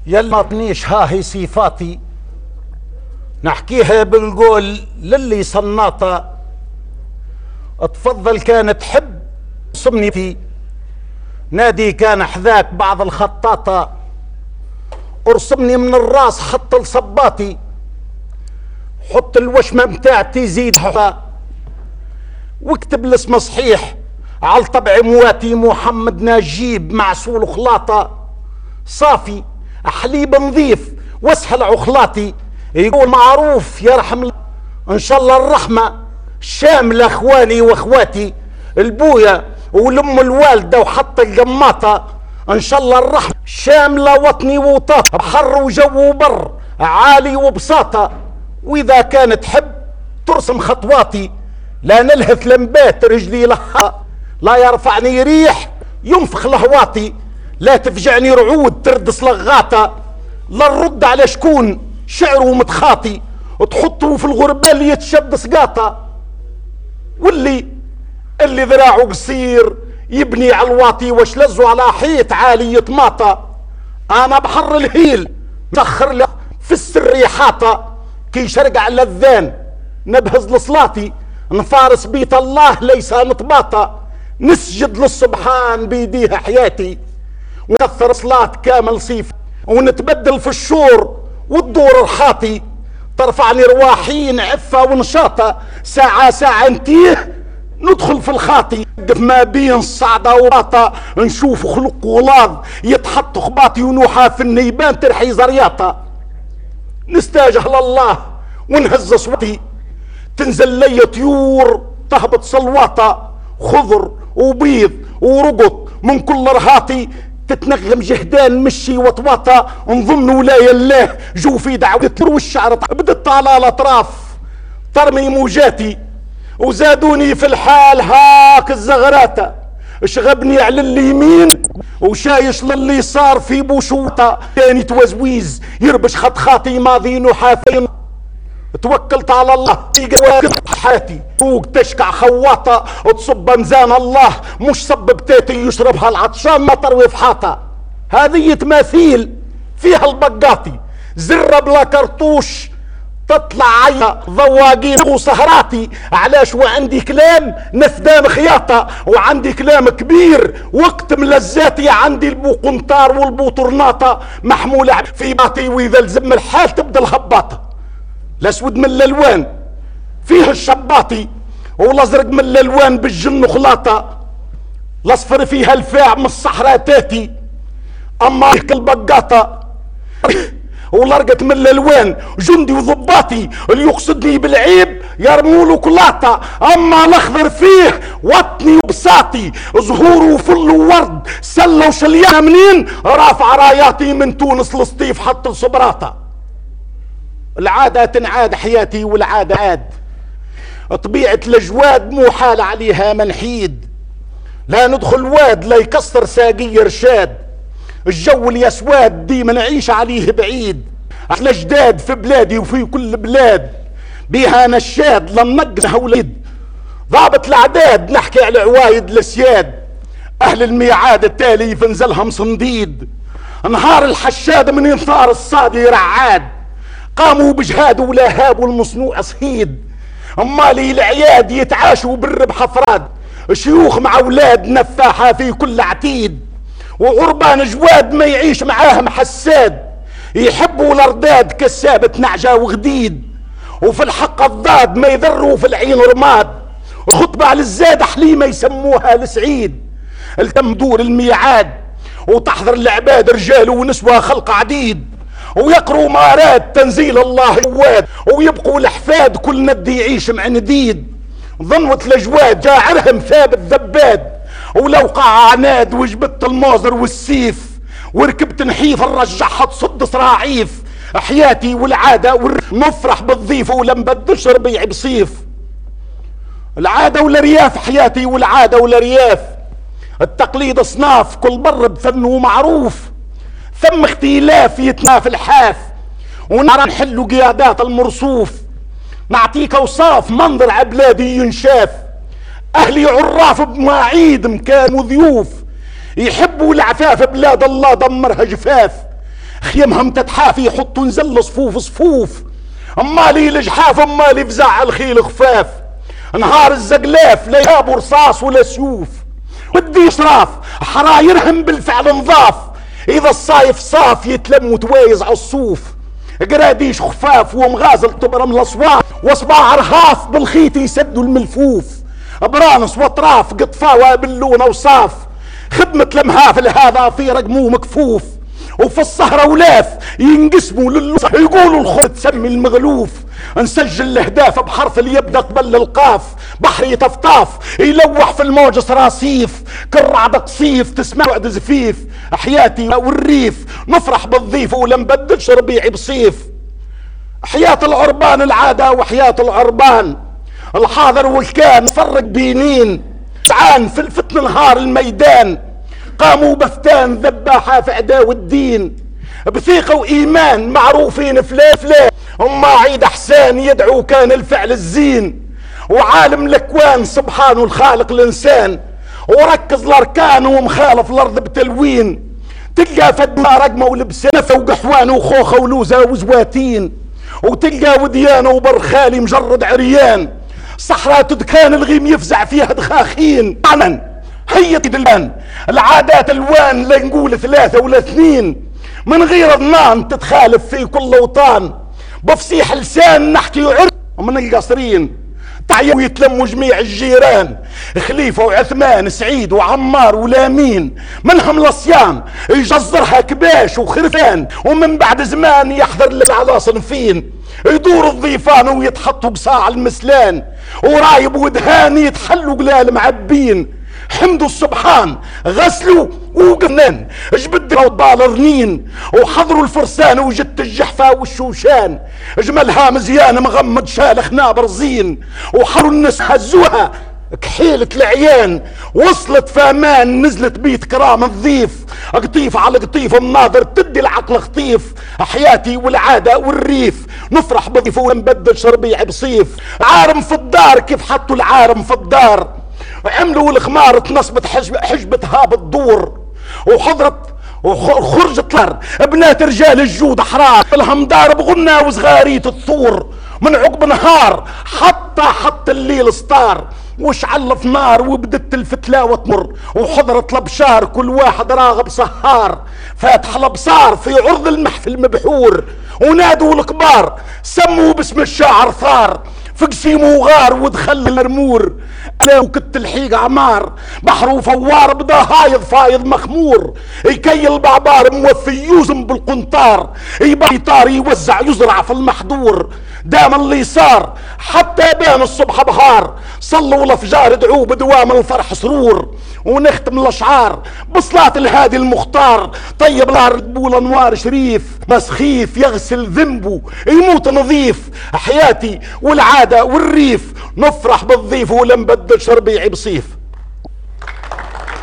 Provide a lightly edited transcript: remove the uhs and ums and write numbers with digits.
يلا ما تنيش هاهي صفاتي نحكيها بالقول للي صناطة. اتفضل كان تحب صمني في نادي كان حذاك بعض الخطاطة، ارسمني من الراس حط لصباطي، حط الوشمة متاعتي زيد واكتب الاسم صحيح على طبع مواتي محمد نجيب معسول خلاطة صافي حليب نظيف واسهل عخلاطي. يقول معروف يرحم الله ان شاء الله الرحمة شاملة اخواني واخواتي البويا والام الوالدة وحط القماطة ان شاء الله الرحمة شاملة وطني وطاطا بحر وجو وبر عالي وبساطة. واذا كان تحب ترسم خطواتي لا نلهث لمبات رجلي لها لا يرفعني ريح ينفخ لهواطي لا تفجعني رعود ترد صلغاطة لا نرد على شكون شعره متخاطي وتحطه في الغربة اللي يتشد سقاطة واللي ذراعه قصير يبني على الواطي واش لزوا على حيط عالي يتماطى. انا بحر الهيل مسخر له في السر حاطة كي شرقع اللذان نبهز لصلاتي نفارس بيت الله ليس نطباطة نسجد للسبحان بيديها حياتي ونكثر صلاة كامل صيف ونتبدل في الشور والدور الحاطي ترفعني رواحين عفة ونشاطة ساعة ساعة نتيه ندخل في الخاطي نقف ما بين الصعدة وراطة نشوف خلق ولاض يتحط خباطي ونوحة في النيبان ترحي زرياطة نستاجه لله ونهز صوتي تنزل لي طيور تهبط صلواطة خضر وبيض ورقط من كل رهاطي تتنغم جهدان مشي وطواطة نظن ولاية الله جوفي دعوة والشعر بدت على الاطراف ترمي موجاتي وزادوني في الحال هاك الزغراتة شغبني على اليمين وشايش للي صار في بوشوطة تاني توزويز يربش خط خاطي ماضي نحافين توكلت على الله حاتي فوق تشكع خواطة وتصب ميزان الله مش صب بتاتي يشربها العطشان مطر وفحاطة. هذه تماثيل فيها البقاطي زرة بلا كرطوش تطلع عيا ضواقين وسهراتي علاش وعندي كلام نفدان خياطة وعندي كلام كبير وقت ملزاتي عندي البوقنطار والبوطرناطة محمولة في باطي واذا لزم الحال تبدا الهباطة. الاسود من الالوان فيه الشباطي والازرق من الالوان بالجن خلاطة الاصفر فيها الفاع من الصحراء تاتي اما البقاطة والارقت من الالوان جندي وضباطي اللي يقصدني بالعيب يرموله كلاطة اما الاخضر فيه وطني وبساطي زهور وفل وورد سله وشليانه منين رافع راياتي من تونس لسطيف حط الصبراطة. العادة تنعاد حياتي والعادة عاد طبيعة الجواد مو حال عليها منحيد لا ندخل واد لا يكسر ساقي رشاد الجو اليسواد ديما نعيش عليه بعيد احنا جداد في بلادي وفي كل بلاد بيها نشاد لم نقصها وليد ضابط الاعداد نحكي على عوايد الاسياد اهل الميعاد التالي فنزلهم صنديد نهار الحشاد من ينثار الصادي رعاد قاموا بجهاد ولا هابوا المصنوع صهيد امالي العياد يتعاشوا بالربح افراد شيوخ مع اولاد نفاحه في كل عتيد وغربان جواد ما يعيش معاهم حساد يحبوا الارداد كسابة نعجة وغديد وفي الحق الضاد ما يذروا في العين رماد خطبة على الزاد حليمة يسموها لسعيد التم دور الميعاد وتحضر العباد رجال ونسوة خلق عديد ويقروا ما اراد تنزيل الله جواد ويبقوا الاحفاد كل ند يعيش مع نديد ظنوة الاجواد جاعرهم ثابت ذباد ولو قع عناد وجبت الموزر والسيف وركبت نحيف الرجحها تصد صراعيف حياتي والعادة نفرح بالضيف ولم بدش ربيع بصيف العادة والرياف حياتي والعادة والرياف التقليد اصناف كل بر بفن ومعروف ثم اختلاف يتنافى الحاف ونرى نحلوا قيادات المرصوف نعطيك اوصاف منظر عبلادي ينشاف اهلي عراف بمواعيد مكان وضيوف يحبوا العفاف بلاد الله دمرها جفاف خيمهم تتحافي يحطوا نزل صفوف صفوف. امالي الجحاف امالي فزع الخيل خفاف. نهار الزقلاف لا يابوا رصاص ولا سيوف. ودي صراف حرايرهم بالفعل نضاف. اذا الصايف صاف يتلم وتوايز عالصوف. قراديش خفاف ومغازل تبرم الاصوات. وصباع رهاف بالخيط يسدوا الملفوف. برانس واطراف قطفاوة باللون اوصاف. خدمة المهافل هذا في رقمه مكفوف. وفي الصهرة ولاف ينقسموا للوصف يقولوا الخوف تسمي المغلوف. نسجل الاهداف بحرف اللي يبدا قبل القاف. بحري طفطاف يلوح في الموج صراصيف. كالرعد قصيف تسمع وعد زفيف. حياتي والريف نفرح بالضيف ولا نبدلش ربيعي بصيف. حياة العربان العادة وحياة العربان. الحاضر والكان فرق بينين. سعان في الفتن نهار الميدان. قاموا بفتان ذباحة في عداو الدين. بثقة وإيمان معروفين فلان فلان. أما عيد حسان يدعو كان الفعل الزين. وعالم الأكوان سبحانه الخالق الإنسان. وركز الأركان ومخالف الأرض بتلوين. تلقى فدما رقمة ولبسان نفة وقحوان وخوخة ولوزة وزواتين. وتلقى وديانة وبرخالي مجرد عريان. صحراء دكان الغيم يفزع فيها دخاخين. هي الان العادات الوان لا نقول 3 ولا 2 من غير ضنان تتخالف في كل وطان. بفصيح لسان نحكي عرف ومن القصرين تعيوا يتلموا جميع الجيران. خليفة وعثمان سعيد وعمار ولامين منهم الصيام يجزرها كباش وخرفان. ومن بعد زمان يحضر على صنفين يدور الضيفان ويتحطوا بصاع المسلان. ورايب ودهان يتحلوا قلال معبين. حمدوا السبحان غسلوا وقنان جبد وضال رنين. وحضروا الفرسان وجدت الجحفة والشوشان. جملها مزيان مغمض شالخ نابر زين. وحروا الناس هزوها كحيلة العيان. وصلت فامان نزلت بيت كرام الضيف. قطيف على قطيف مناظر تدي العقل خطيف. حياتي والعادة والريف نفرح بضيف ونبدل شربيع بصيف. عارم في الدار كيف حطوا العارم في الدار. عملوا الخمار تنصبت حجبتها بالدور. وحضرت وخرجت لر بنات رجال الجود احرار. لهم دار بغنى وصغاريت الثور. من عقب نهار حط الليل ستار. وشعل في نار وبدت الفتلاوة تمر. وحضرت الابشار كل واحد راغب سهار. فاتح الابصار في عرض المحفل مبحور. ونادوا الكبار سموا باسم الشاعر ثار. فقسيم وغار ودخل المرمور. انا وكت الحيق عمار بحر وفوار بدا هايض فايض مخمور. يكي البعبار موفي يوزن بالقنطار. يبقى طار يوزع يزرع في المحضور. دام اللي صار حتى بان الصبح بهار. صلوا الافجار ادعوا بدوام الفرح سرور. ونختم الاشعار بصلاة الهادي المختار. طيب الارض بول انوار شريف. مسخيف يغسل ذنبه يموت نظيف. حياتي والعادة والريف نفرح بالضيف ولنبدل شربيعي بصيف.